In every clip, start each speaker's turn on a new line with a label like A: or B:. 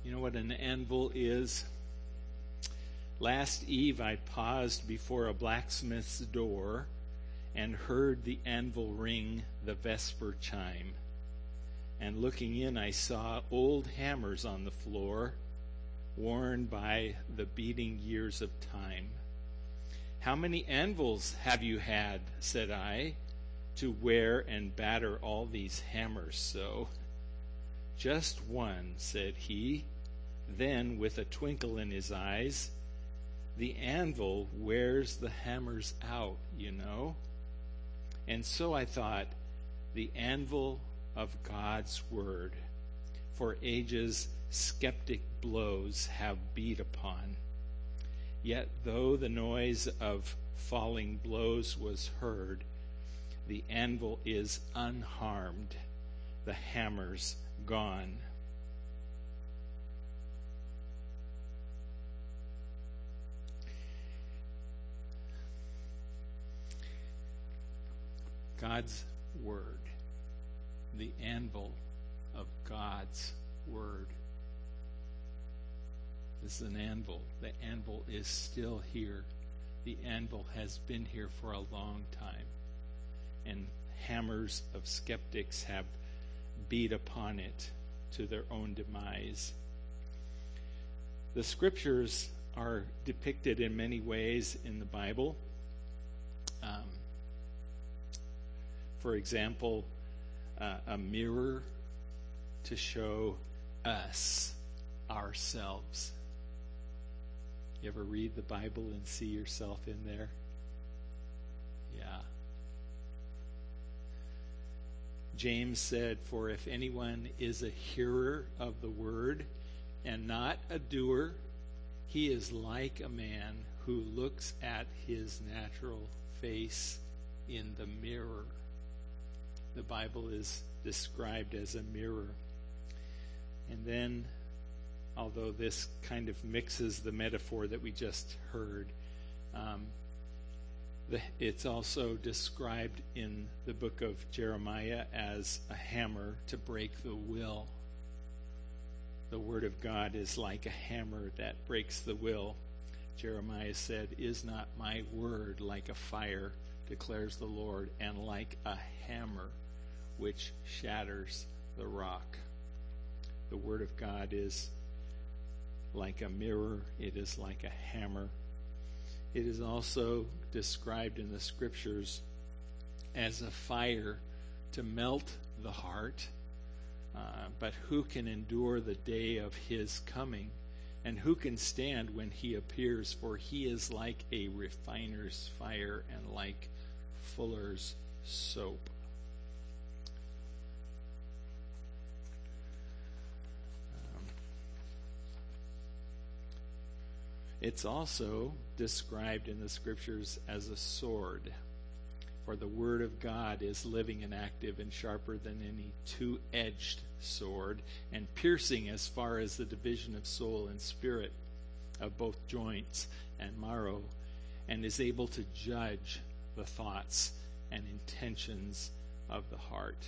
A: You know what an anvil is? Last eve I paused before a blacksmith's door and heard the anvil ring the vesper chime. And looking in, I saw old hammers on the floor, worn by the beating years of time. "How many anvils have you had," said I, "to wear and batter all these hammers so?" "Just one," said he. Then, with a twinkle in his eyes, "The anvil wears the hammers out, you know." And so I thought, the anvil of God's word, for ages skeptic blows have beat upon. Yet though the noise of falling blows was heard, the anvil is unharmed, the hammers gone. God's word, the anvil of God's word. This is an anvil. The anvil is still here. The anvil has been here for a long time. And hammers of skeptics have beat upon it to their own demise. The scriptures are depicted in many ways in the Bible. For example, a mirror to show us ourselves. You ever read the Bible and see yourself in there? Yeah. James said, "For if anyone is a hearer of the word and not a doer, he is like a man who looks at his natural face in the mirror." The Bible is described as a mirror. And then, although this kind of mixes the metaphor that we just heard, it's also described in the book of Jeremiah as a hammer to break the will. The word of God is like a hammer that breaks the will. Jeremiah said, "Is not my word like a fire, declares the Lord, and like a hammer which shatters the rock?" The word of God is like a mirror. It is like a hammer. It is also described in the scriptures as a fire to melt the heart. But who can endure the day of his coming? And who can stand when he appears? For he is like a refiner's fire and like fuller's soap. It's also described in the scriptures as a sword. For the word of God is living and active and sharper than any two-edged sword, and piercing as far as the division of soul and spirit, of both joints and marrow, and is able to judge the thoughts and intentions of the heart.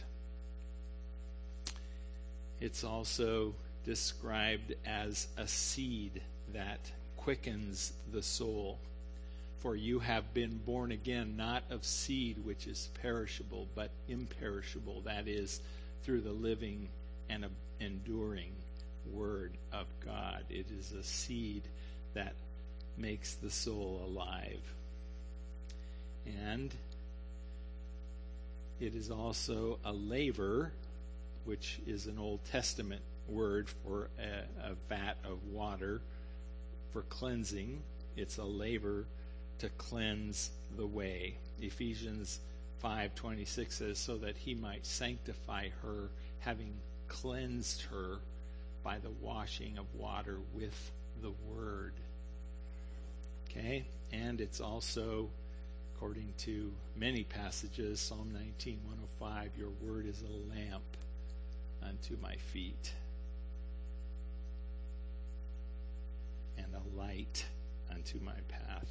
A: It's also described as a seed that quickens the soul. For you have been born again, not of seed which is perishable, but imperishable, that is, through the living and enduring word of God. It is a seed that makes the soul alive. And it is also a laver, which is an Old Testament word for a vat of water for cleansing. It's a laver to cleanse the way. Ephesians 5:26 says, "So that he might sanctify her, having cleansed her by the washing of water with the word." Okay? And it's also, according to many passages, Psalm 19:105, "Your word is a lamp unto my feet and a light unto my path."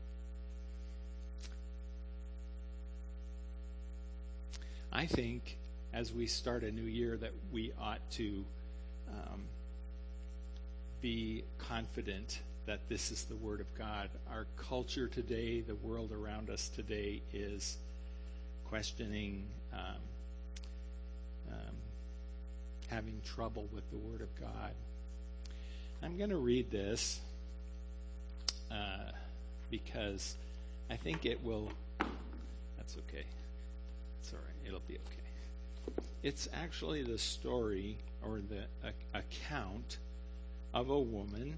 A: I think as we start a new year that we ought to be confident that this is the Word of God. Our culture today, the world around us today, is questioning, having trouble with the Word of God. I'm going to read this because I think it will. That's okay. It's all right. It'll be okay. It's actually the story or the account of a woman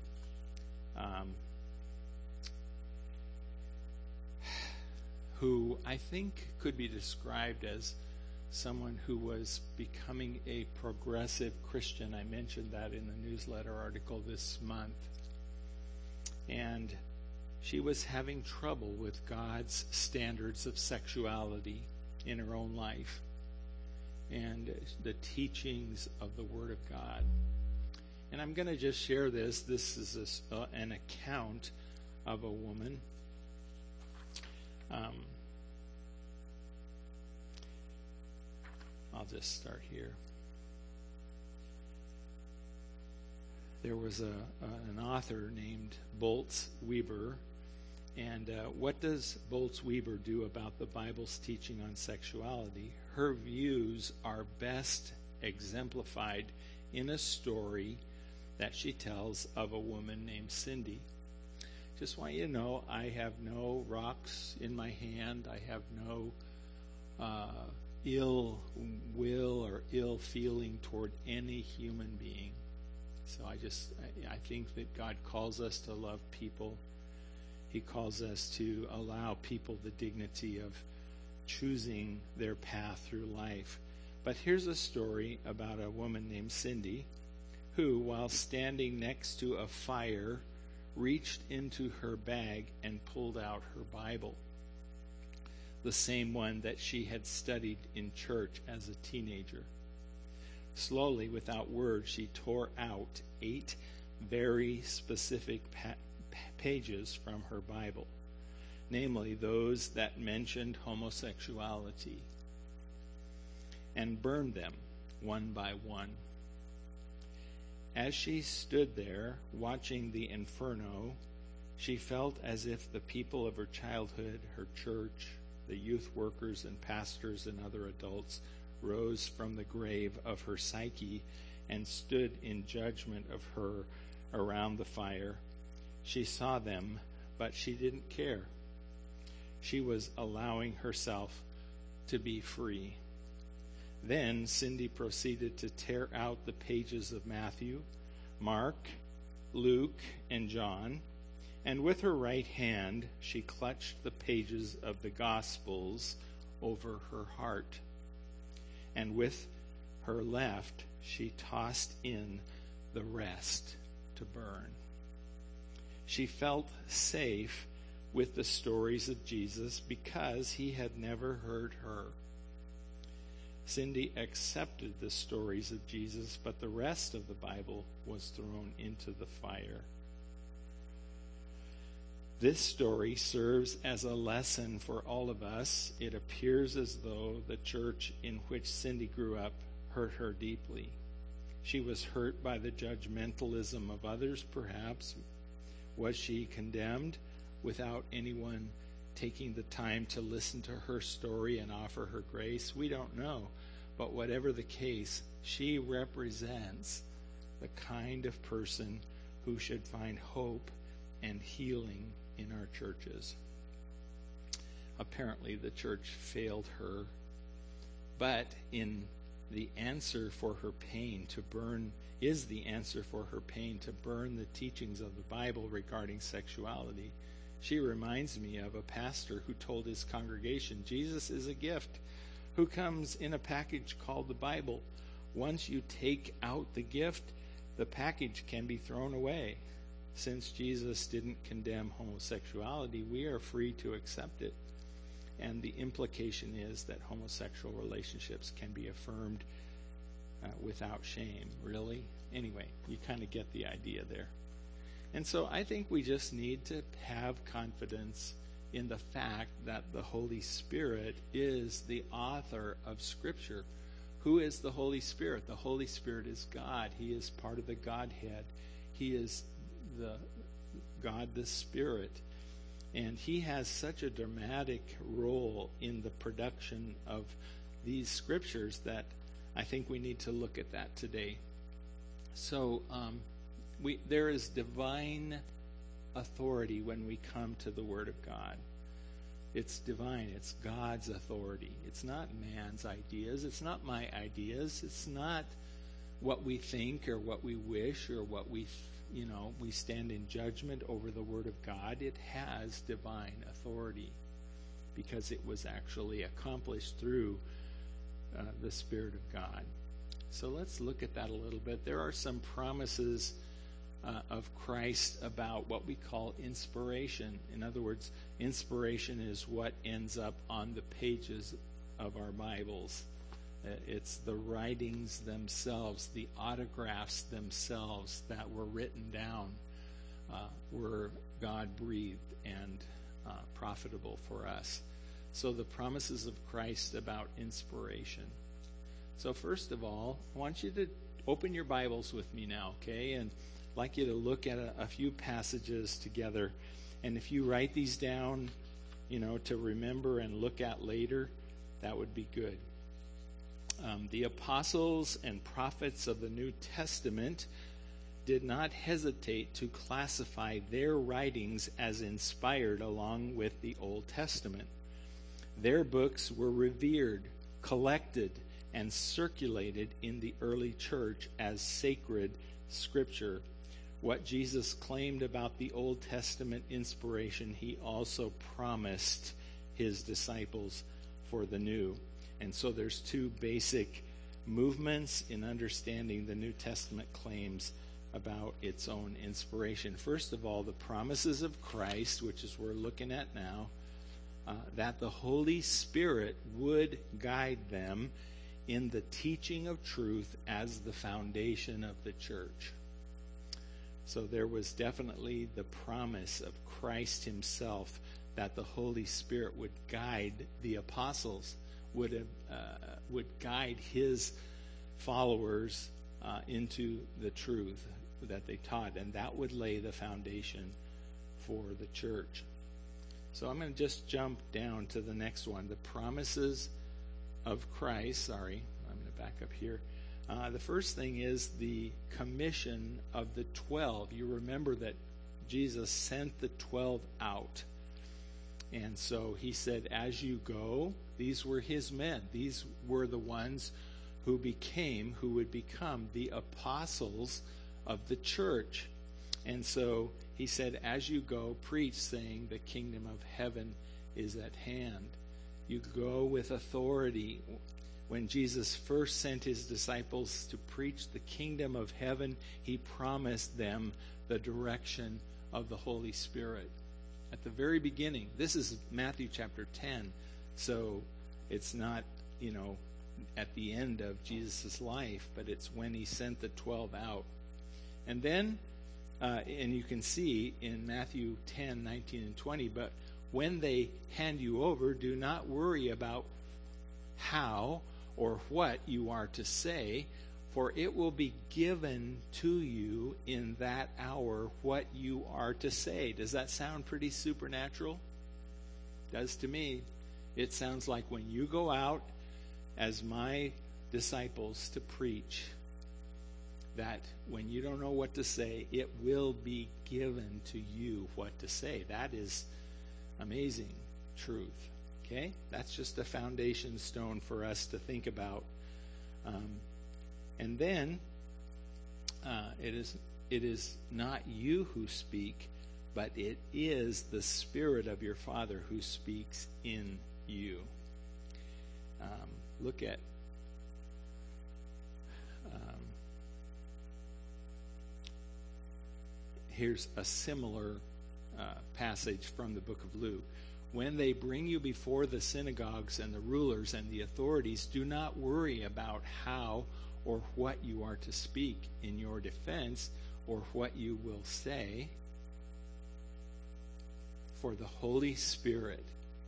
A: who I think could be described as someone who was becoming a progressive Christian. I mentioned that in the newsletter article this month. And she was having trouble with God's standards of sexuality in her own life and the teachings of the Word of God. And I'm going to just share this. This is an account of a woman. I'll just start here. There was an author named Boltz Weber. And what does Boltz Weber do about the Bible's teaching on sexuality? Her views are best exemplified in a story that she tells of a woman named Cindy. Just want you to know, I have no rocks in my hand. I have no ill will or ill feeling toward any human being. So I think that God calls us to love people. He calls us to allow people the dignity of choosing their path through life. But here's a story about a woman named Cindy who, while standing next to a fire, reached into her bag and pulled out her Bible, the same one that she had studied in church as a teenager. Slowly, without words, she tore out 8 very specific pages from her Bible, namely those that mentioned homosexuality, and burned them one by one. As she stood there watching the inferno, she felt as if the people of her childhood, her church, the youth workers and pastors and other adults rose from the grave of her psyche and stood in judgment of her around the fire. She saw them, but she didn't care. She was allowing herself to be free. Then Cindy proceeded to tear out the pages of Matthew, Mark, Luke, and John, and with her right hand she clutched the pages of the Gospels over her heart, and with her left she tossed in the rest to burn. She felt safe with the stories of Jesus because he had never heard her. Cindy accepted the stories of Jesus, but the rest of the Bible was thrown into the fire. This story serves as a lesson for all of us. It appears as though the church in which Cindy grew up hurt her deeply. She was hurt by the judgmentalism of others, perhaps. Was she condemned without anyone taking the time to listen to her story and offer her grace? We don't know. But whatever the case, she represents the kind of person who should find hope and healing in our churches. Apparently, the church failed her, but in the answer for her pain to burn is the answer for her pain to burn the teachings of the Bible regarding sexuality. She reminds me of a pastor who told his congregation, Jesus is a gift who comes in a package called the Bible. Once you take out the gift, the package can be thrown away. Since Jesus didn't condemn homosexuality, we are free to accept it. And the implication is that homosexual relationships can be affirmed without shame. Really? Anyway, you kind of get the idea there. And so I think we just need to have confidence in the fact that the Holy Spirit is the author of Scripture. Who is the Holy Spirit? The Holy Spirit is God. He is part of the Godhead. He is the God, the Spirit. And he has such a dramatic role in the production of these scriptures that I think we need to look at that today. So there is divine authority when we come to the Word of God. It's divine. It's God's authority. It's not man's ideas. It's not my ideas. It's not what we think or what we wish or what we stand in judgment over the Word of God. It has divine authority because it was actually accomplished through the Spirit of God. So let's look at that a little bit. There are some promises of Christ about what we call inspiration. In other words, inspiration is what ends up on the pages of our Bibles. It's the writings themselves, the autographs themselves that were written down, were God breathed and profitable for us. So the promises of Christ about inspiration. So first of all, I want you to open your Bibles with me now, okay? And I'd like you to look at a few passages together. And if you write these down, to remember and look at later, that would be good. The apostles and prophets of the New Testament did not hesitate to classify their writings as inspired along with the Old Testament. Their books were revered, collected, and circulated in the early church as sacred scripture. What Jesus claimed about the Old Testament inspiration, he also promised his disciples for the New. And so there's two basic movements in understanding the New Testament claims about its own inspiration. First of all, the promises of Christ, which is we're looking at now, that the Holy Spirit would guide them in the teaching of truth as the foundation of the church. So there was definitely the promise of Christ himself that the Holy Spirit would guide the apostles, would guide his followers into the truth that they taught, and that would lay the foundation for the church. So I'm going to just jump down to the next one, the promises of Christ. Sorry, I'm going to back up here. The first thing is the commission of the 12. You remember that Jesus sent the 12 out. And so he said, as you go, these were his men. These were the ones who would become the apostles of the church. And so he said, as you go, preach, saying, the kingdom of heaven is at hand. You go with authority. When Jesus first sent his disciples to preach the kingdom of heaven, he promised them the direction of the Holy Spirit. At the very beginning, this is Matthew chapter 10, so it's not, at the end of Jesus' life, but it's when he sent the 12 out. And then, and you can see in Matthew 10, 19, and 20, but when they hand you over, do not worry about how or what you are to say, for it will be given to you in that hour what you are to say. Does that sound pretty supernatural? Does to me. It sounds like when you go out as my disciples to preach, that when you don't know what to say, it will be given to you what to say. That is amazing truth. Okay? That's just a foundation stone for us to think about. And then it is not you who speak, but it is the Spirit of your Father who speaks in you. Look at here's a similar passage from the book of Luke. When they bring you before the synagogues and the rulers and the authorities, do not worry about how or what you are to speak in your defense or what you will say, for the Holy Spirit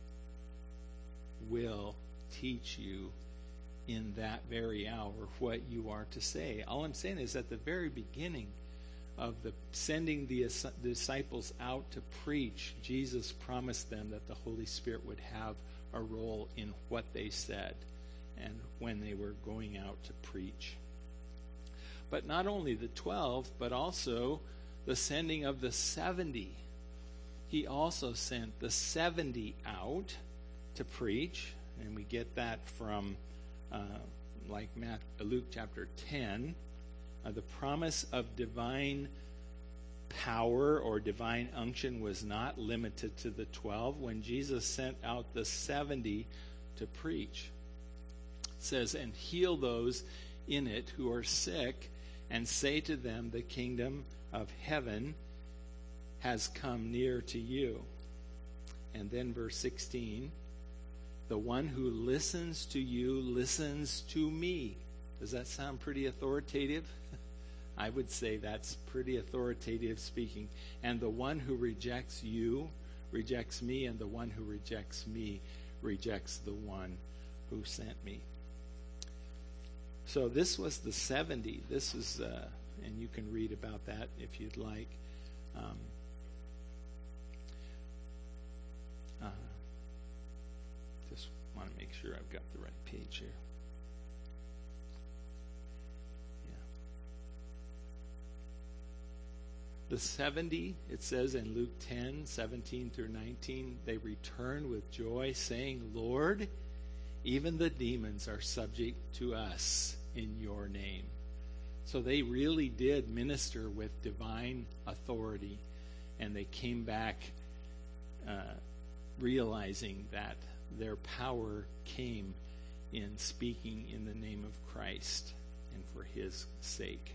A: will teach you in that very hour what you are to say. All I'm saying is at the very beginning the sending the disciples out to preach, Jesus promised them that the Holy Spirit would have a role in what they said and when they were going out to preach. But not only the 12, but also the sending of the 70. He also sent the 70 out to preach, and we get that from Luke chapter 10. The promise of divine power or divine unction was not limited to the 12 when Jesus sent out the 70 to preach. It says, and heal those in it who are sick, and say to them, the kingdom of heaven has come near to you. And then verse 16, the one who listens to you listens to me. Does that sound pretty authoritative? I would say that's pretty authoritative speaking. And the one who rejects you rejects me, and the one who rejects me rejects the one who sent me. So this was the 70. This is, and you can read about that if you'd like. Just want to make sure I've got the right page here. The 70, it says in Luke 10, 17 through 19, they returned with joy, saying, Lord, even the demons are subject to us in your name. So they really did minister with divine authority, and they came back realizing that their power came in speaking in the name of Christ and for his sake.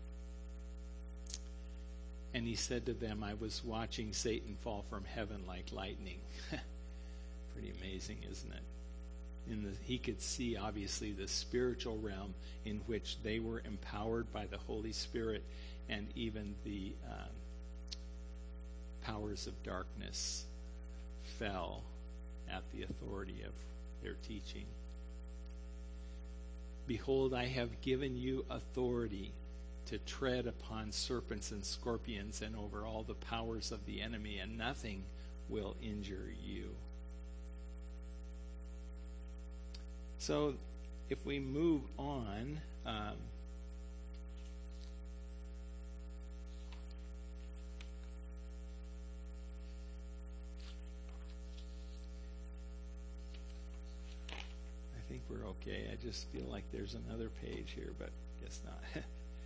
A: And he said to them, I was watching Satan fall from heaven like lightning. Pretty amazing, isn't it? He could see, obviously, the spiritual realm in which they were empowered by the Holy Spirit, and even the powers of darkness fell at the authority of their teaching. Behold, I have given you authority to tread upon serpents and scorpions and over all the powers of the enemy, and nothing will injure you. So if we move on, I think we're okay. I just feel like there's another page here, but guess not.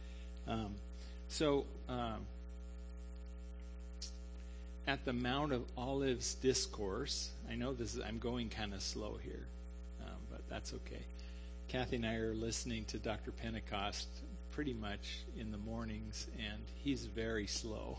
A: At the Mount of Olives discourse, I know I'm going kind of slow here, but that's okay. Kathy and I are listening to Dr. Pentecost pretty much in the mornings, and he's very slow.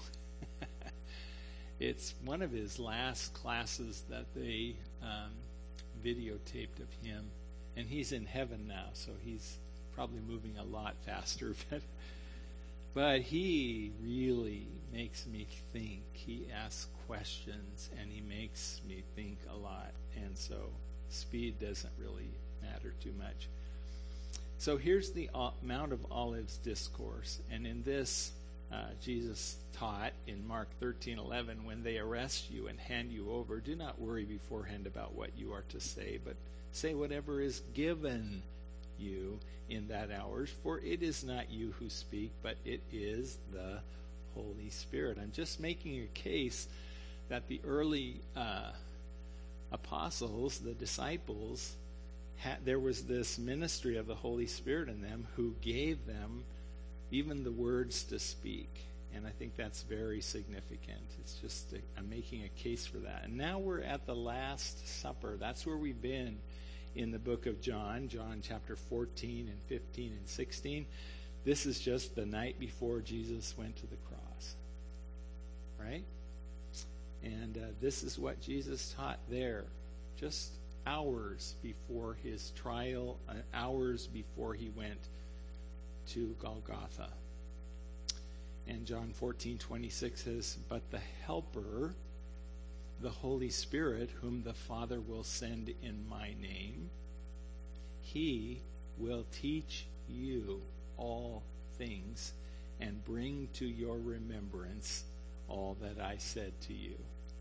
A: It's one of his last classes that they videotaped of him, and he's in heaven now, so he's probably moving a lot faster, but he really makes me think. He asks questions, and he makes me think a lot, and so speed doesn't really matter too much. So here's the Mount of Olives discourse, and in this, Jesus taught in Mark 13:11, when they arrest you and hand you over, do not worry beforehand about what you are to say, but say whatever is given you in that hour, for it is not you who speak, but it is the Holy Spirit. I'm just making a case that the early apostles, the disciples, there was this ministry of the Holy Spirit in them who gave them even the words to speak. And I think that's very significant. It's just, I'm making a case for that. And now we're at the Last Supper. That's where we've been in the book of John chapter 14 and 15 and 16. This is just the night before Jesus went to the cross, right? And this is what Jesus taught there, just hours before his trial, hours before he went to Golgotha. And John 14:26 says, but the Helper, the Holy Spirit, whom the Father will send in my name, he will teach you all things and bring to your remembrance all that I said to you.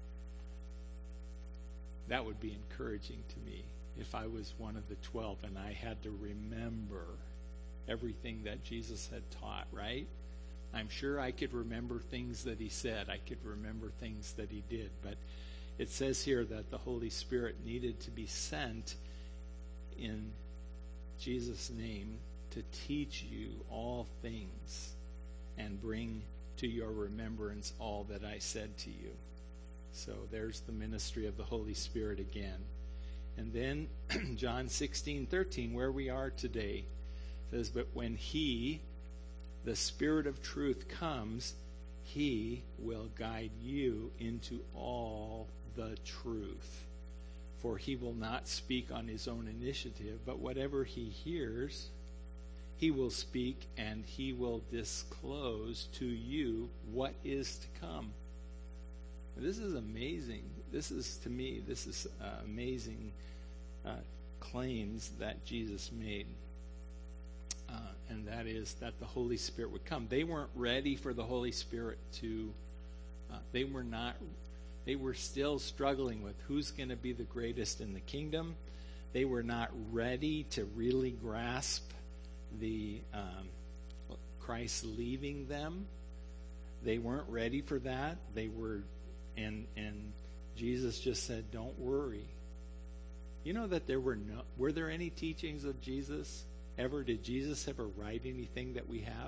A: That would be encouraging to me if I was one of the 12 and I had to remember everything that Jesus had taught, right? I'm sure I could remember things that he said. I could remember things that he did. But it says here that the Holy Spirit needed to be sent in Jesus' name to teach you all things and bring to your remembrance all that I said to you. So there's the ministry of the Holy Spirit again. And then John 16:13, where we are today, says, but when he, the Spirit of truth, comes, he will guide you into all the truth. For he will not speak on his own initiative, but whatever he hears, he will speak, and he will disclose to you what is to come. This is amazing. This is amazing claims that Jesus made. And that is that the Holy Spirit would come. They weren't ready for the Holy Spirit to, they were still struggling with who's going to be the greatest in the kingdom. They were not ready to really grasp the Christ leaving them. They weren't ready for that. They were, and Jesus just said, don't worry. You know that were there any teachings of Jesus ever? Did Jesus ever write anything that we have?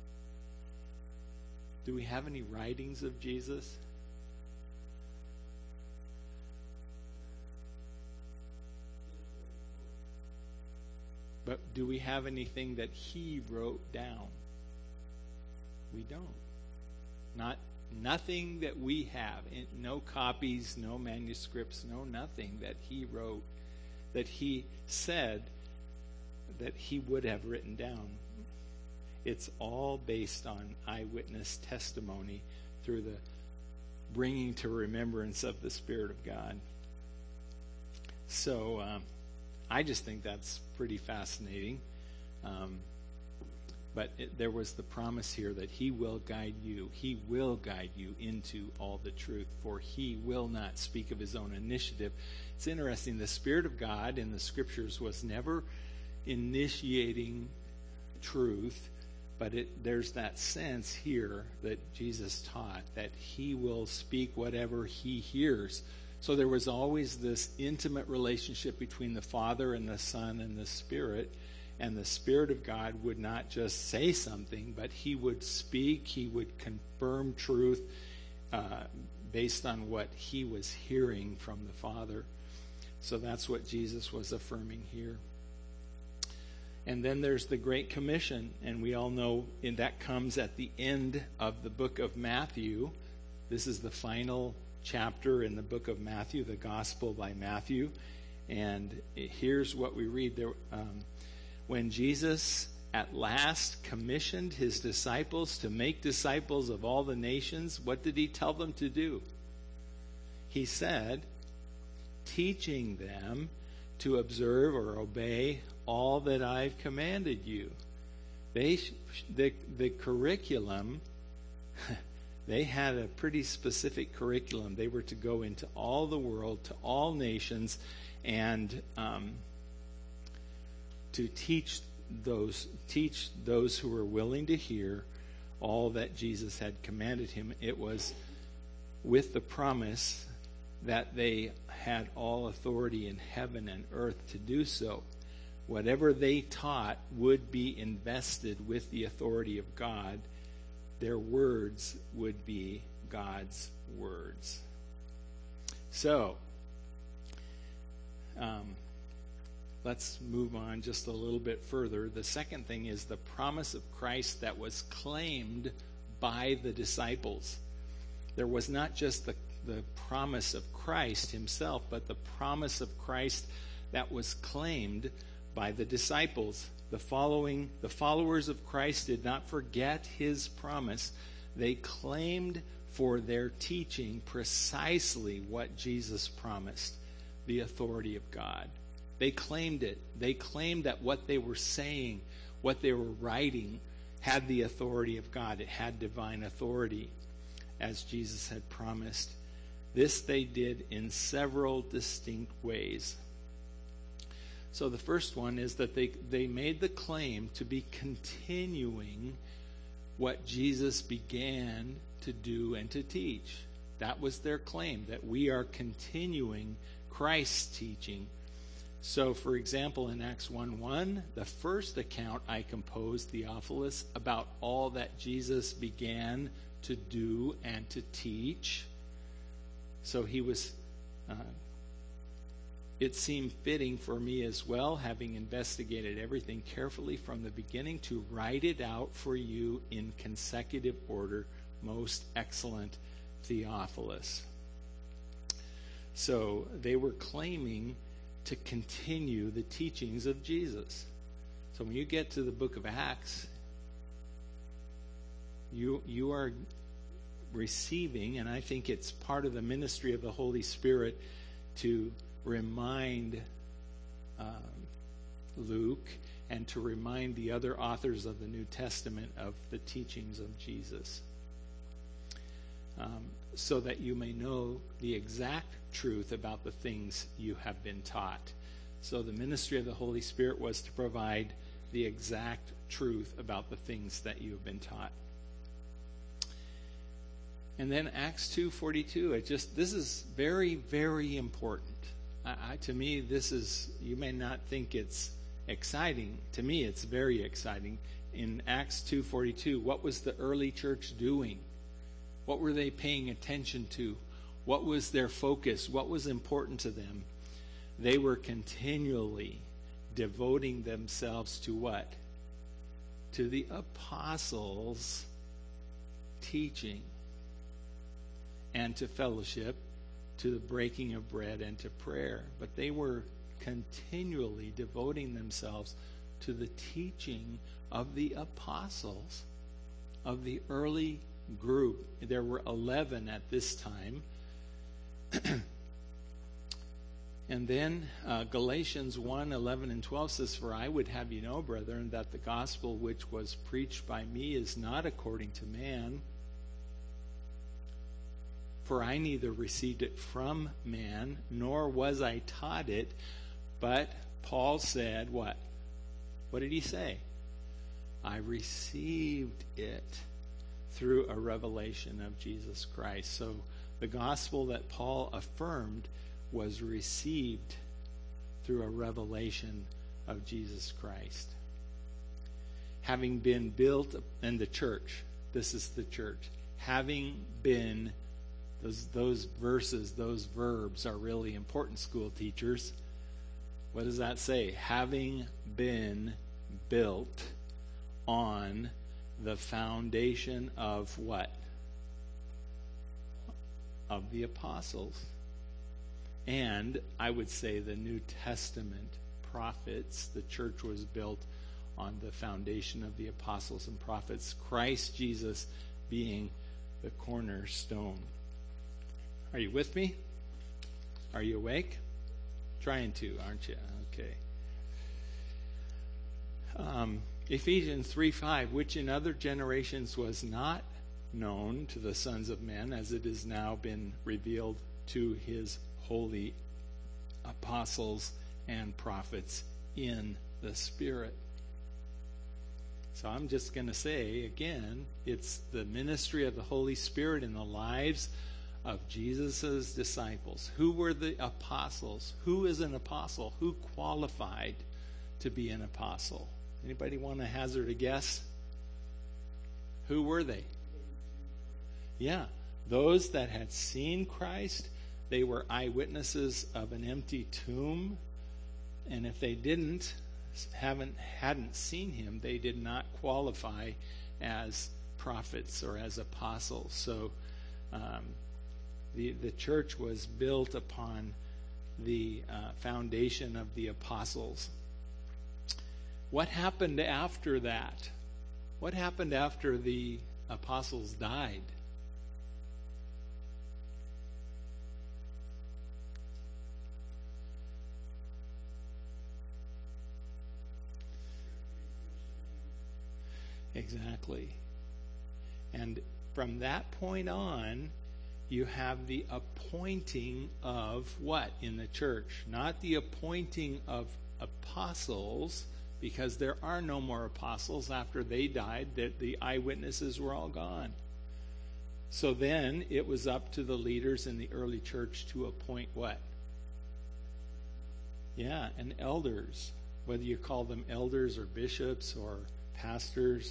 A: Do we have any writings of Jesus? But do we have anything that he wrote down? We don't. Nothing that we have. No copies, no manuscripts, no nothing that he wrote, that he said that he would have written down. It's all based on eyewitness testimony through the bringing to remembrance of the Spirit of God. So I just think that's pretty fascinating. But there was the promise here that he will guide you. He will guide you into all the truth, for he will not speak of his own initiative. It's interesting. The Spirit of God in the Scriptures was never initiating truth, but there's that sense here that Jesus taught that he will speak whatever he hears. So there was always this intimate relationship between the Father and the Son and the Spirit. And the Spirit of God would not just say something, but he would speak, he would confirm truth based on what he was hearing from the Father. So that's what Jesus was affirming here. And then there's the Great Commission, and we all know that comes at the end of the book of Matthew. This is the final chapter in the book of Matthew, the Gospel by Matthew. And here's what we read there. When Jesus at last commissioned his disciples to make disciples of all the nations, what did he tell them to do? He said, teaching them to observe or obey all that I've commanded you. The curriculum, they had a pretty specific curriculum. They were to go into all the world, to all nations, and to teach those who were willing to hear all that Jesus had commanded him. It was with the promise that they had all authority in heaven and earth to do so. Whatever they taught would be invested with the authority of God. Their words would be God's words. So, let's move on just a little bit further. The second thing is the promise of Christ that was claimed by the disciples. There was not just the promise of Christ himself, but the promise of Christ that was claimed by the disciples. The followers of Christ did not forget his promise. They claimed for their teaching precisely what Jesus promised, the authority of God. They claimed it. They claimed that what they were saying, what they were writing, had the authority of God. It had divine authority, as Jesus had promised. This they did in several distinct ways. So the first one is that they made the claim to be continuing what Jesus began to do and to teach. That was their claim, that we are continuing Christ's teaching. So, for example, in Acts 1:1, the first account I composed, Theophilus, about all that Jesus began to do and to teach. So he was, it seemed fitting for me as well, having investigated everything carefully from the beginning, to write it out for you in consecutive order, most excellent Theophilus. So they were claiming to continue the teachings of Jesus. So when you get to the book of Acts, you are receiving, and I think it's part of the ministry of the Holy Spirit to remind Luke and to remind the other authors of the New Testament of the teachings of Jesus, so that you may know the exact truth about the things you have been taught. So the ministry of the Holy Spirit was to provide the exact truth about the things that you have been taught. And then Acts 2:42, this is very, very important. To me, this is, you may not think it's exciting. To me, it's very exciting. In Acts 2:42, what was the early church doing? What were they paying attention to? What was their focus? What was important to them? They were continually devoting themselves to what? To the apostles' teaching, and to fellowship, to the breaking of bread, and to prayer. But they were continually devoting themselves to the teaching of the apostles, of the early group. There were 11 at this time. And then Galatians 1:11 and 12 says, "For I would have you know, brethren, that the gospel which was preached by me is not according to man. For I neither received it from man, nor was I taught it." But Paul said what? What did he say? I received it through a revelation of Jesus Christ. So the gospel that Paul affirmed was received through a revelation of Jesus Christ. Having been built in the church, this is the church, having been, those verses, those verbs are really important, school teachers. What does that say? Having been built on the foundation of what? Of the apostles. And I would say the New Testament prophets. The church was built on the foundation of the apostles and prophets, Christ Jesus being the cornerstone. Are you with me? Are you awake? Trying to, aren't you? Okay. Ephesians 3:5, which in other generations was not known to the sons of men, as it has now been revealed to his holy apostles and prophets in the Spirit. So I'm just going to say again, it's the ministry of the Holy Spirit in the lives of Jesus' disciples. Who were the apostles? Who is an apostle? Who qualified to be an apostle? Anybody want to hazard a guess? Who were they? Yeah, those that had seen Christ. They were eyewitnesses of an empty tomb, and if they hadn't seen him, they did not qualify as prophets or as apostles. So the church was built upon the foundation of the apostles. What happened after that? What happened after the apostles died? Exactly. And from that point on, you have the appointing of what in the church? Not the appointing of apostles, because there are no more apostles after they died, that the eyewitnesses were all gone. So then it was up to the leaders in the early church to appoint what? Yeah, and elders. Whether you call them elders or bishops or pastors,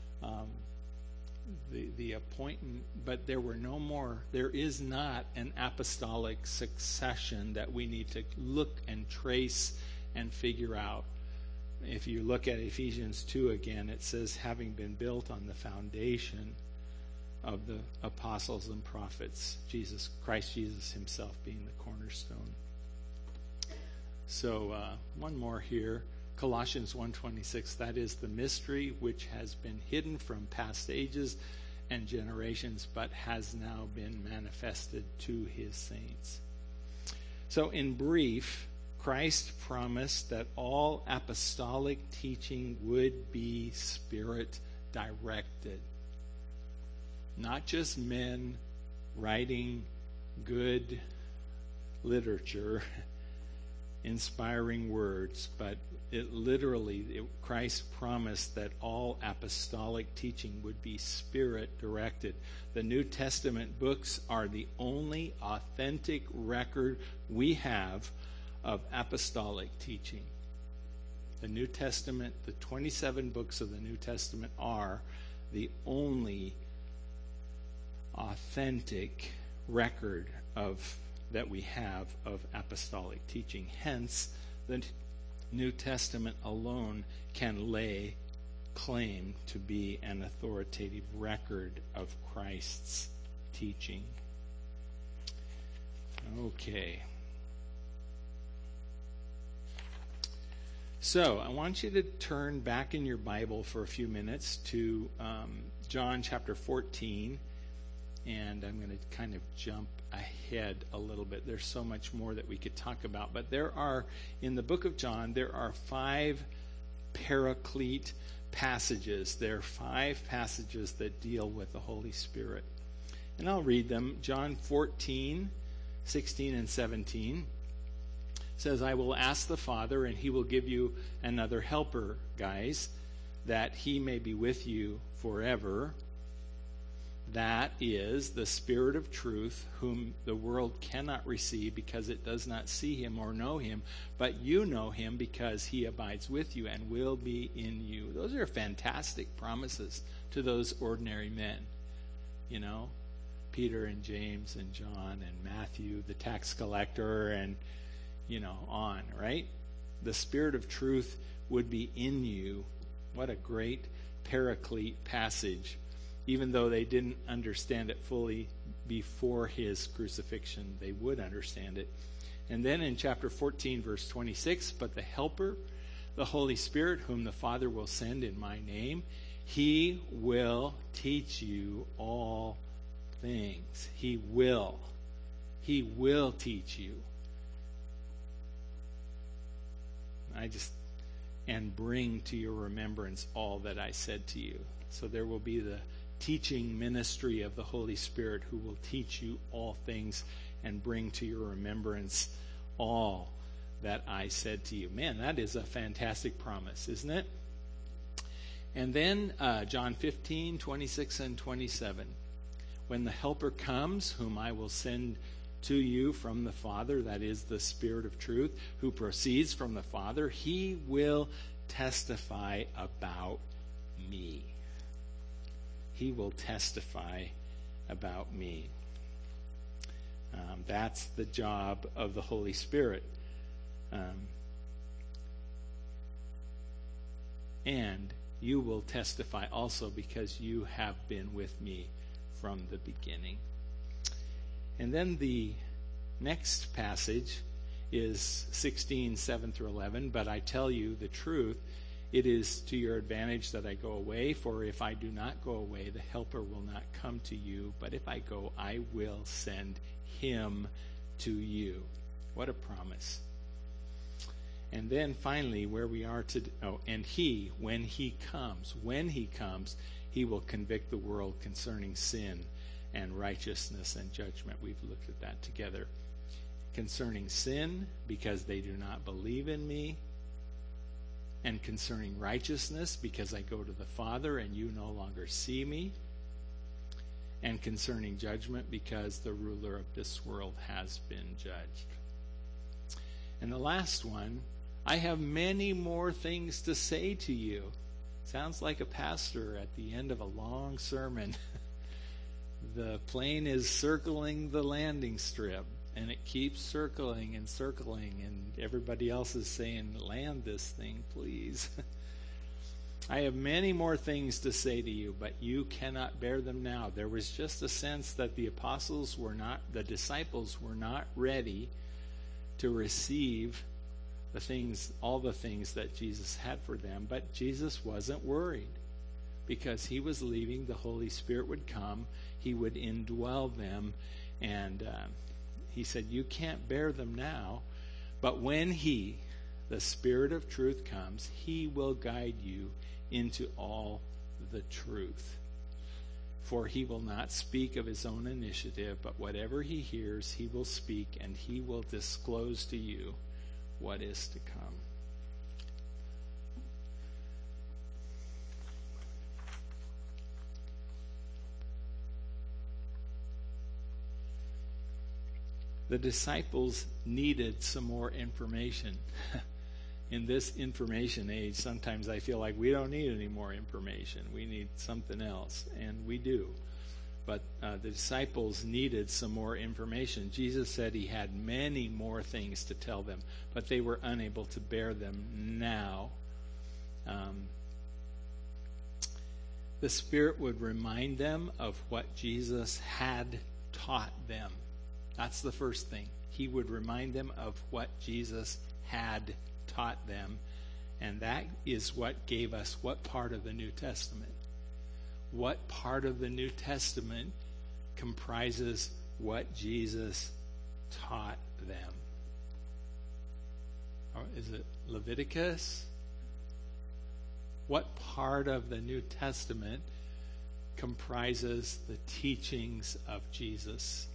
A: the appointment, but there were no more. There is not an apostolic succession that we need to look and trace and figure out. If you look at Ephesians 2 again, it says, having been built on the foundation of the apostles and prophets, Christ Jesus himself being the cornerstone. So one more here, Colossians 1:26, that is the mystery which has been hidden from past ages and generations, but has now been manifested to his saints. So in brief, Christ promised that all apostolic teaching would be Spirit-directed. Not just men writing good literature, inspiring words, but Christ promised that all apostolic teaching would be Spirit-directed. The New Testament books are the only authentic record we have of apostolic teaching. The New Testament, the 27 books of the New Testament are the only authentic record that we have of apostolic teaching. Hence, the New Testament alone can lay claim to be an authoritative record of Christ's teaching. Okay. So, I want you to turn back in your Bible for a few minutes to John chapter 14. And I'm going to kind of jump ahead a little bit. There's so much more that we could talk about. But in the book of John, there are 5 paraclete passages. There are 5 passages that deal with the Holy Spirit. And I'll read them. John 14, 16 and 17 says, I will ask the Father, and he will give you another helper, guys, that he may be with you forever. That is the Spirit of truth, whom the world cannot receive because it does not see him or know him, but you know him because he abides with you and will be in you. Those are fantastic promises to those ordinary men. You know, Peter and James and John and Matthew, the tax collector, and, on, right? The Spirit of truth would be in you. What a great paraclete passage. Even though they didn't understand it fully before his crucifixion, they would understand it. And then in chapter 14, verse 26, but the Helper, the Holy Spirit, whom the Father will send in my name, he will teach you all things. He will. He will teach you. And bring to your remembrance all that I said to you. So there will be the teaching ministry of the Holy Spirit, who will teach you all things and bring to your remembrance all that I said to you. Man, that is a fantastic promise, isn't it? And then John 15, 26 and 27. When the Helper comes, whom I will send to you from the Father, that is the Spirit of truth, who proceeds from the Father, he will testify about me. He will testify about me. That's the job of the Holy Spirit. And you will testify also because you have been with me from the beginning. And then the next passage is 16, 7 through 11. But I tell you the truth, it is to your advantage that I go away. For if I do not go away, the Helper will not come to you. But if I go, I will send him to you. What a promise. And then finally, where we are today, and he, when he comes, he will convict the world concerning sin and righteousness and judgment. We've looked at that together. Concerning sin, because they do not believe in me. And concerning righteousness, because I go to the Father and you no longer see me. And concerning judgment, because the ruler of this world has been judged. And the last one, I have many more things to say to you. Sounds like a pastor at the end of a long sermon. The plane is circling the landing strip, and it keeps circling and circling, and everybody else is saying, land this thing, please. I have many more things to say to you, but you cannot bear them now. There was just a sense that the disciples were not ready to receive all the things that Jesus had for them, but Jesus wasn't worried because he was leaving. The Holy Spirit would come, he would indwell them, and he said, you can't bear them now, but when he, the Spirit of truth, comes, he will guide you into all the truth. For he will not speak of his own initiative, but whatever he hears, he will speak, and he will disclose to you what is to come. The disciples needed some more information. In this information age, sometimes I feel like we don't need any more information. We need something else, and we do. But the disciples needed some more information. Jesus said he had many more things to tell them, but they were unable to bear them now. The Spirit would remind them of what Jesus had taught them. That's the first thing. He would remind them of what Jesus had taught them, and that is what gave us what part of the New Testament? What part of the New Testament comprises what Jesus taught them? Or is it Leviticus? What part of the New Testament comprises the teachings of Jesus?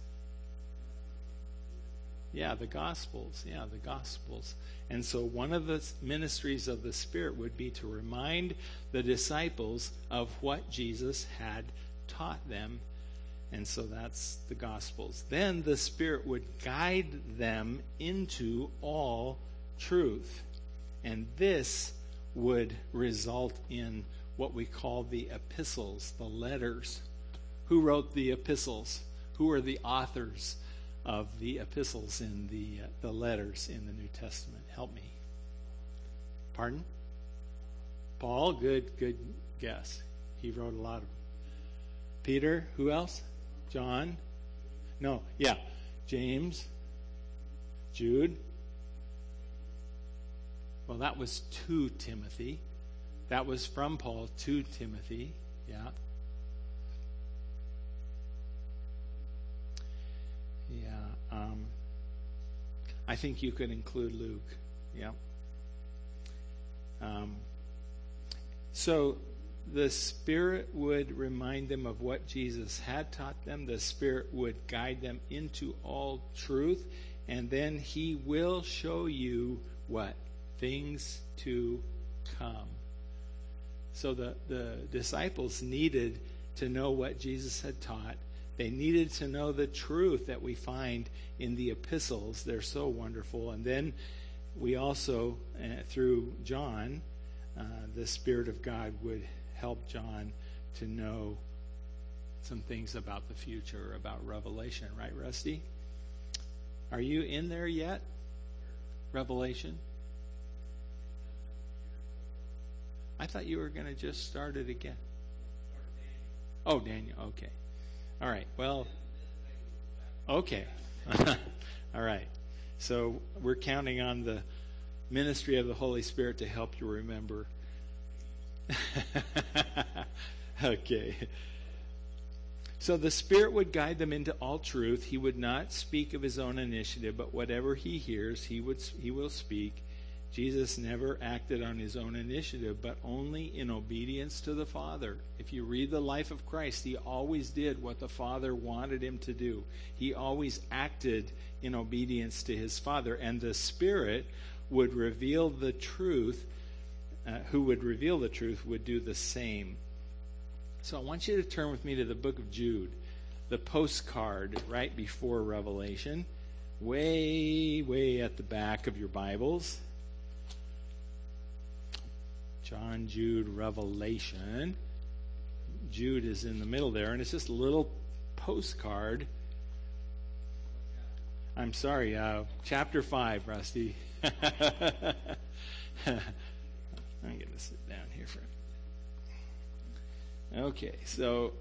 A: Yeah, the Gospels. And so one of the ministries of the Spirit would be to remind the disciples of what Jesus had taught them. And so that's the Gospels. Then the Spirit would guide them into all truth. And this would result in what we call the epistles, the letters. Who wrote the epistles? Who are the authors of the epistles in the letters in the New Testament? Help me. Pardon? Paul, good guess. He wrote a lot of them. Peter, who else? John? No, yeah. James? Jude? Well, that was to Timothy. That was from Paul to Timothy. Yeah. I think you could include Luke. Yeah. So the Spirit would remind them of what Jesus had taught them. The Spirit would guide them into all truth. And then he will show you what? Things to come. So the disciples needed to know what Jesus had taught. They needed to know the truth that we find in the epistles. They're so wonderful. And then we also, through John, the Spirit of God would help John to know some things about the future, about Revelation. Right, Rusty? Are you in there yet? Revelation? I thought you were going to just start it again. Oh, Daniel. Okay. All right. Well, okay. All right. So we're counting on the ministry of the Holy Spirit to help you remember. Okay. So the Spirit would guide them into all truth. He would not speak of his own initiative, but whatever he hears, he will speak, Jesus never acted on his own initiative, but only in obedience to the Father. If you read the life of Christ, he always did what the Father wanted him to do. He always acted in obedience to his Father. And the Spirit would reveal the truth, who would reveal the truth would do the same. So I want you to turn with me to the book of Jude, the postcard right before Revelation, way at the back of your Bibles. John, Jude, Revelation. Jude is in the middle there, and it's just a little postcard. I'm sorry, chapter 5, Rusty. I'm going to sit down here for a minute. Okay, so,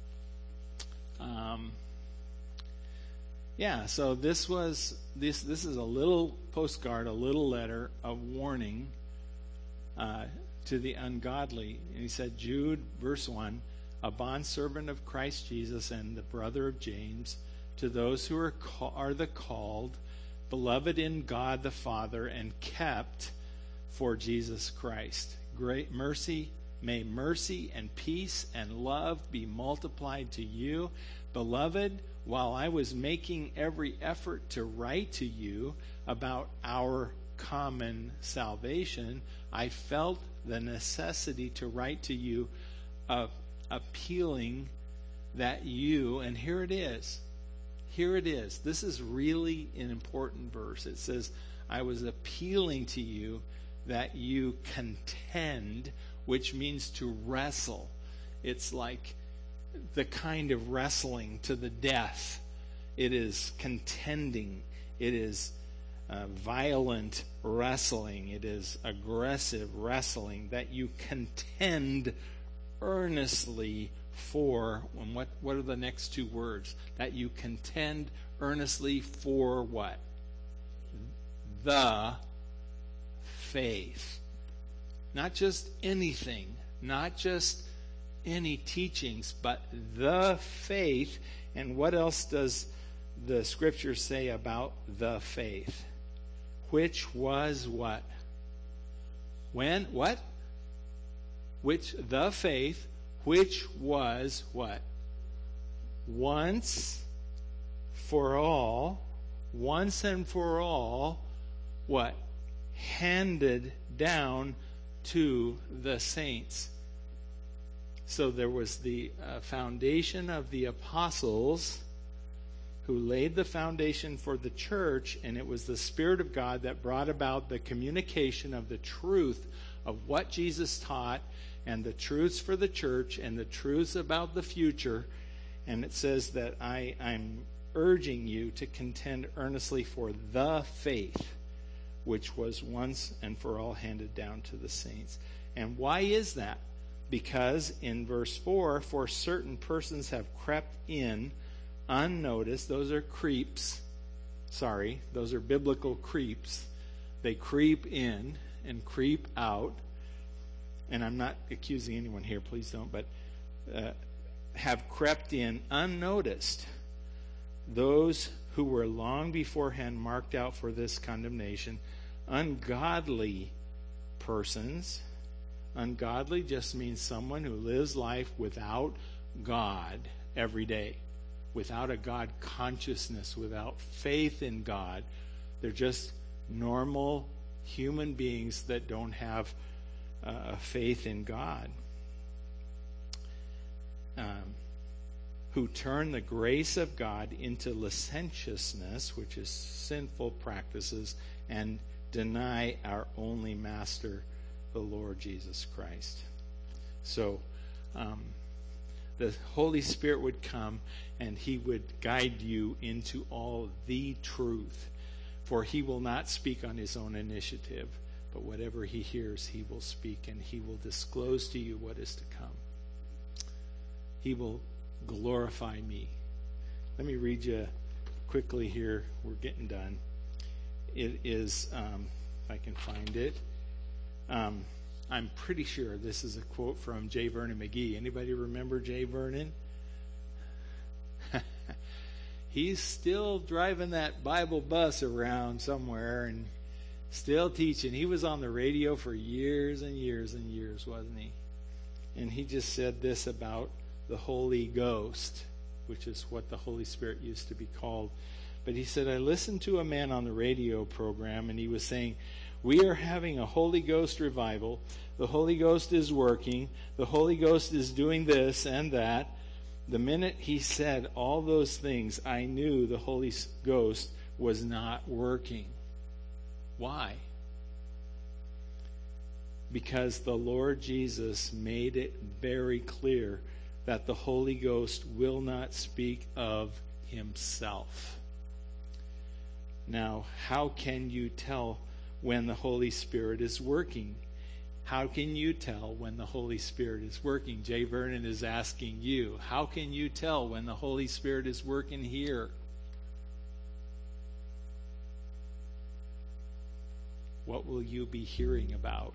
A: so this is a little postcard, a little letter of warning to the ungodly. And he said, Jude, verse 1, a bondservant of Christ Jesus and the brother of James, to those who are the called, beloved in God the Father, and kept for Jesus Christ. Great mercy, may mercy and peace and love be multiplied to you. Beloved, while I was making every effort to write to you about our common salvation, I felt the necessity to write to you, appealing that you, and here it is. This is really an important verse. It says, I was appealing to you that you contend, which means to wrestle. It's like the kind of wrestling to the death. It is contending. It is violent wrestling. It is aggressive wrestling, that you contend earnestly for, and what are the next two words? That you contend earnestly for what? The faith. Not just anything, not just any teachings, but the faith. And what else does the scripture say about the faith? Which was what? When? What? Which, the faith, which was what? Once for all, once and for all, what? Handed down to the saints. So there was the foundation of the apostles, who laid the foundation for the church, and it was the Spirit of God that brought about the communication of the truth of what Jesus taught, and the truths for the church, and the truths about the future. And it says that I'm urging you to contend earnestly for the faith, which was once and for all handed down to the saints. And why is that? Because in verse 4, for certain persons have crept in unnoticed. Those are creeps. Sorry, those are biblical creeps. They creep in and creep out. And I'm not accusing anyone here, please don't, but have crept in unnoticed. Those who were long beforehand marked out for this condemnation, ungodly persons. Ungodly just means someone who lives life without God every day, without a God consciousness, without faith in God. They're just normal human beings that don't have faith in God, who turn the grace of God into licentiousness, which is sinful practices, and deny our only Master, the Lord Jesus Christ. So the Holy Spirit would come and he would guide you into all the truth, for he will not speak on his own initiative, but whatever he hears, he will speak, and he will disclose to you what is to come. He will glorify me. Let me read you quickly here. We're getting done. It is, if I can find it, I'm pretty sure this is a quote from J. Vernon McGee. Anybody remember J. Vernon? He's still driving that Bible bus around somewhere, and Still teaching. He was on the radio for years and years and years, wasn't he? And he just said this about the Holy Ghost, which is what the Holy Spirit used to be called. But he said, I listened to a man on the radio program, and he was saying, we are having a Holy Ghost revival. The Holy Ghost is working. The Holy Ghost is doing this and that. The minute he said all those things, I knew the Holy Ghost was not working. Why? Because the Lord Jesus made it very clear that the Holy Ghost will not speak of himself. Now, how can you tell when the Holy Spirit is working? How can you tell when the Holy Spirit is working? Jay Vernon is asking you, how can you tell when the Holy Spirit is working here? What will you be hearing about?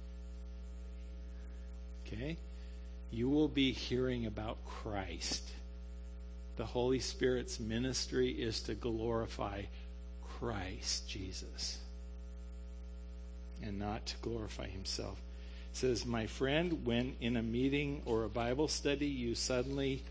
A: Okay? You will be hearing about Christ. The Holy Spirit's ministry is to glorify Christ Jesus and not to glorify himself. It says, my friend, when in a meeting or a Bible study you suddenly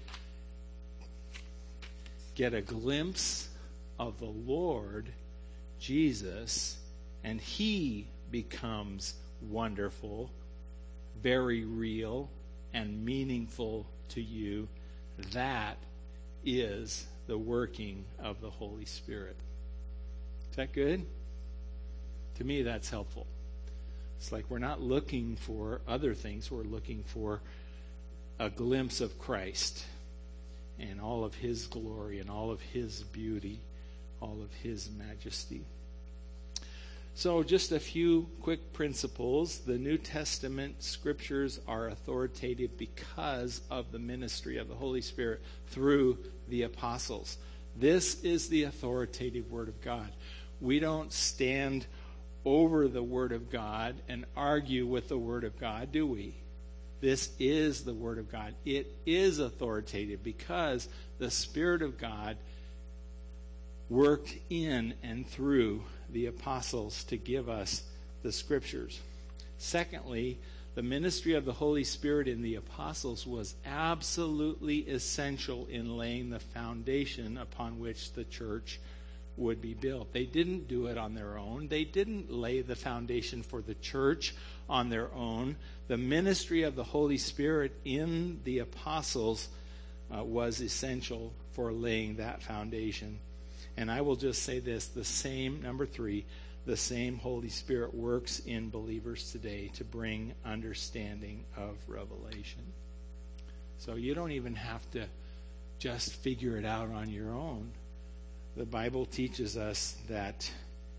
A: get a glimpse of the Lord Jesus and he becomes wonderful, very real, and meaningful to you, that is the working of the Holy Spirit. Is that good? To me, that's helpful. It's like we're not looking for other things. We're looking for a glimpse of Christ and all of his glory and all of his beauty, all of his majesty. So just a few quick principles. The New Testament scriptures are authoritative because of the ministry of the Holy Spirit through the apostles. This is the authoritative Word of God. We don't stand over the Word of God and argue with the Word of God, do we? This is the Word of God. It is authoritative because the Spirit of God worked in and through the apostles to give us the scriptures. Secondly, the ministry of the Holy Spirit in the apostles was absolutely essential in laying the foundation upon which the church would be built. They didn't do it on their own. They didn't lay the foundation for the church on their own. The ministry of the Holy Spirit in the apostles was essential for laying that foundation. And I will just say this, number 3, the same Holy Spirit works in believers today to bring understanding of revelation. So you don't even have to just figure it out on your own. The Bible teaches us that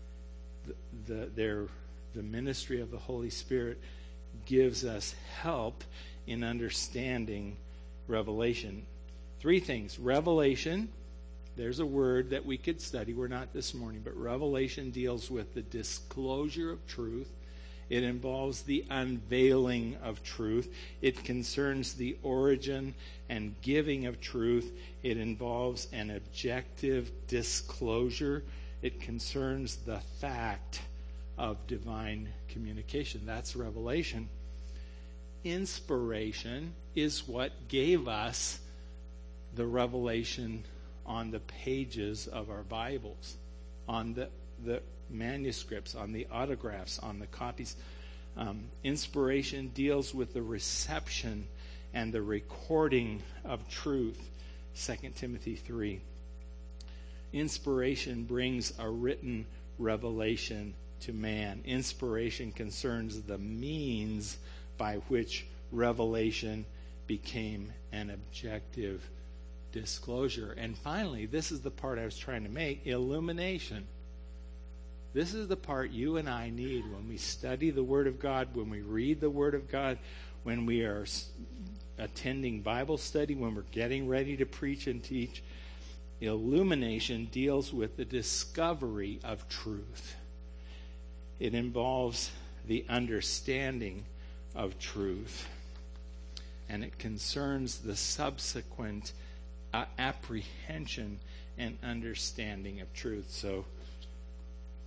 A: the ministry of the Holy Spirit gives us help in understanding revelation. 3 things. Revelation. There's a word that we could study. We're not this morning, but revelation deals with the disclosure of truth. It involves the unveiling of truth. It concerns the origin and giving of truth. It involves an objective disclosure. It concerns the fact of divine communication. That's revelation. Inspiration is what gave us the revelation on the pages of our Bibles, on the manuscripts, on the autographs, on the copies. Inspiration deals with the reception and the recording of truth. 2 Timothy 3. Inspiration brings a written revelation to man. Inspiration concerns the means by which revelation became an objective disclosure. And finally, this is the part I was trying to make, illumination. This is the part you and I need when we study the Word of God, when we read the Word of God, when we are attending Bible study, when we're getting ready to preach and teach. Illumination deals with the discovery of truth. It involves the understanding of truth. And it concerns the subsequent apprehension and understanding of truth. So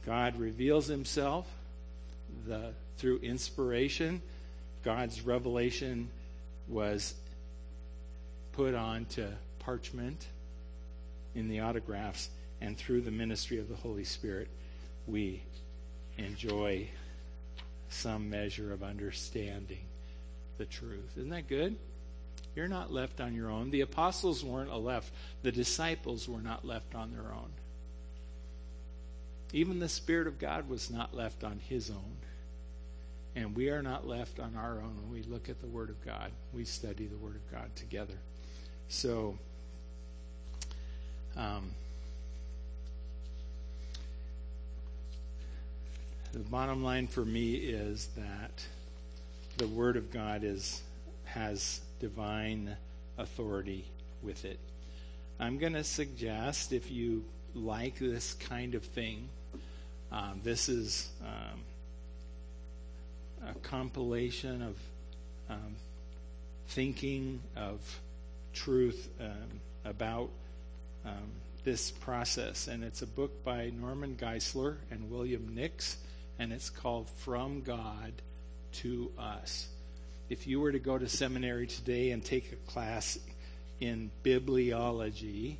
A: God reveals himself through inspiration. God's revelation was put onto parchment in the autographs, and through the ministry of the Holy Spirit, we enjoy some measure of understanding the truth. Isn't that good? You're not left on your own. The apostles weren't left. The disciples were not left on their own. Even the Spirit of God was not left on his own. And we are not left on our own when we look at the Word of God. We study the Word of God together. So, the bottom line for me is that the Word of God has divine authority with it. I'm going to suggest, if you like this kind of thing, this is a compilation of thinking of truth about this process. And it's a book by Norman Geisler and William Nix, and it's called From God to Us. If you were to go to seminary today and take a class in bibliology,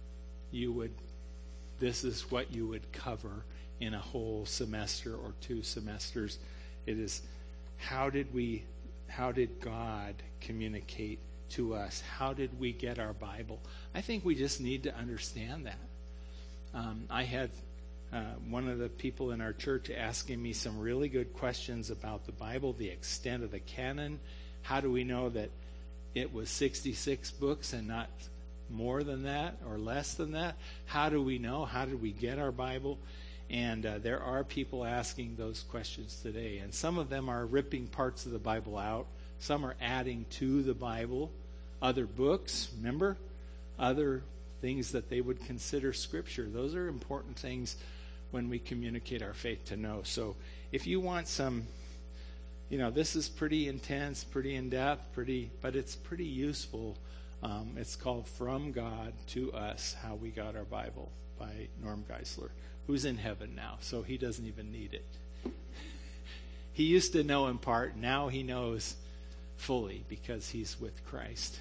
A: this is what you would cover in a whole semester or 2 semesters. It is, how did God communicate to us? How did we get our Bible? I think we just need to understand that. I had one of the people in our church asking me some really good questions about the Bible, the extent of the canon. How do we know that it was 66 books and not more than that or less than that? How do we know? How did we get our Bible? And there are people asking those questions today. And some of them are ripping parts of the Bible out. Some are adding to the Bible other books, remember? Other things that they would consider Scripture. Those are important things when we communicate our faith to know. So if you want some, this is pretty intense, pretty in-depth, but it's pretty useful. It's called From God to Us, How We Got Our Bible by Norm Geisler, who's in heaven now, so he doesn't even need it. He used to know in part. Now he knows fully because he's with Christ.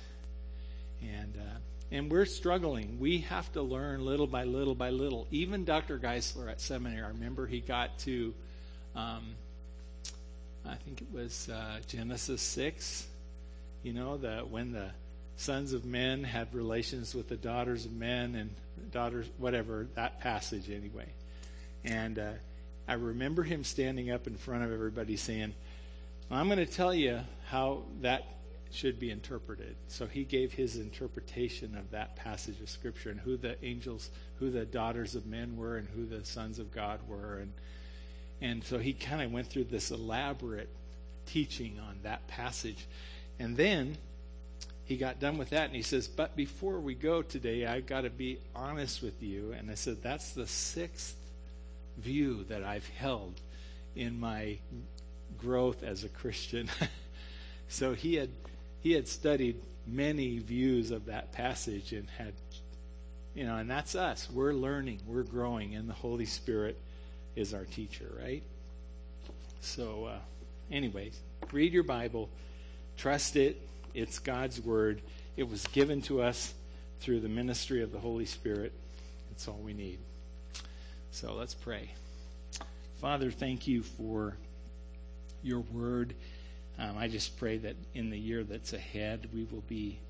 A: And we're struggling. We have to learn little by little by little. Even Dr. Geisler at seminary, I remember he got to, I think it was Genesis 6, when the sons of men had relations with the daughters of men and daughters, whatever, that passage anyway. And I remember him standing up in front of everybody saying, I'm going to tell you how that should be interpreted. So he gave his interpretation of that passage of Scripture and who the daughters of men were and who the sons of God were. And so he kind of went through this elaborate teaching on that passage. And then he got done with that and he says, but before we go today, I've got to be honest with you. And I said, that's the 6th view that I've held in my growth as a Christian. So he had studied many views of that passage and had, and that's us. We're learning, we're growing, and the Holy Spirit is our teacher, right? So anyway, read your Bible, trust it. It's God's Word. It was given to us through the ministry of the Holy Spirit. It's all we need. So let's pray. Father, thank you for your Word. I just pray that in the year that's ahead, we will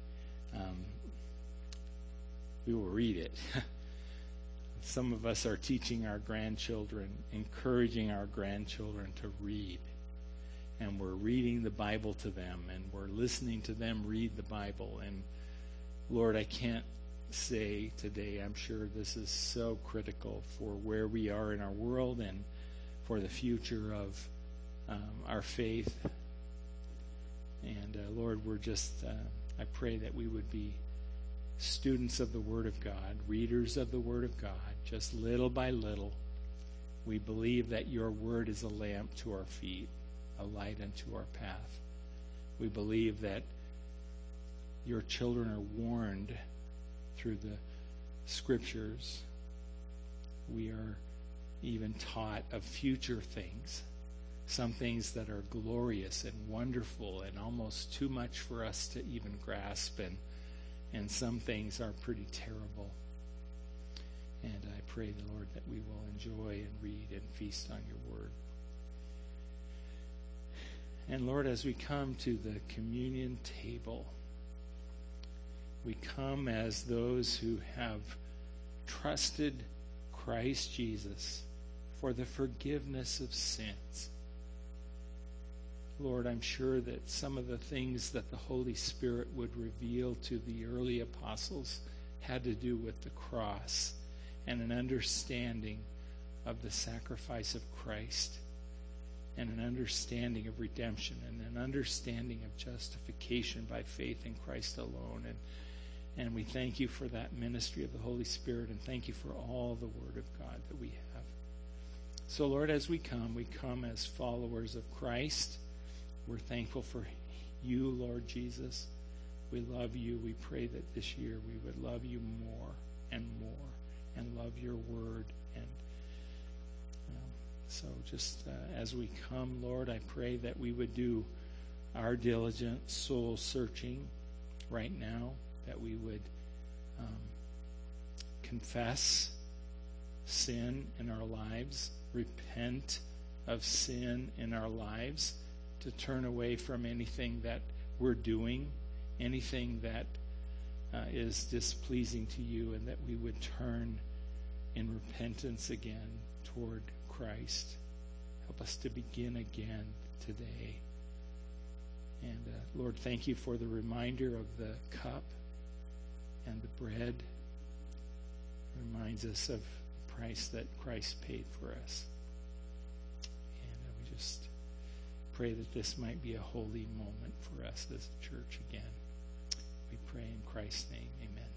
A: read it. Some of us are teaching our grandchildren, encouraging our grandchildren to read. And we're reading the Bible to them, and we're listening to them read the Bible. And Lord, I can't say today, I'm sure this is so critical for where we are in our world and for the future of our faith. And Lord, I pray that we would be students of the Word of God, readers of the Word of God, just little by little. We believe that your Word is a lamp to our feet, a light unto our path. We believe that your children are warned through the Scriptures. We are even taught of future things, some things that are glorious and wonderful and almost too much for us to even grasp, and some things are pretty terrible. And I pray, the Lord, that we will enjoy and read and feast on your word. And Lord, as we come to the communion table, we come as those who have trusted Christ Jesus for the forgiveness of sins. Lord, I'm sure that some of the things that the Holy Spirit would reveal to the early apostles had to do with the cross and an understanding of the sacrifice of Christ and an understanding of redemption and an understanding of justification by faith in Christ alone. And we thank you for that ministry of the Holy Spirit, and thank you for all the Word of God that we have. So, Lord, as we come as followers of Christ. We're thankful for you, Lord Jesus. We love you. We pray that this year we would love you more and love your word. And so just as we come, Lord, I pray that we would do our diligent soul searching right now, that we would confess sin in our lives, repent of sin in our lives, to turn away from anything that we're doing, anything that is displeasing to you, and that we would turn in repentance again toward Christ. Help us to begin again today. And Lord, thank you for the reminder of the cup and the bread. It reminds us of the price that Christ paid for us. And we just pray that this might be a holy moment for us as a church again. We pray in Christ's name. Amen.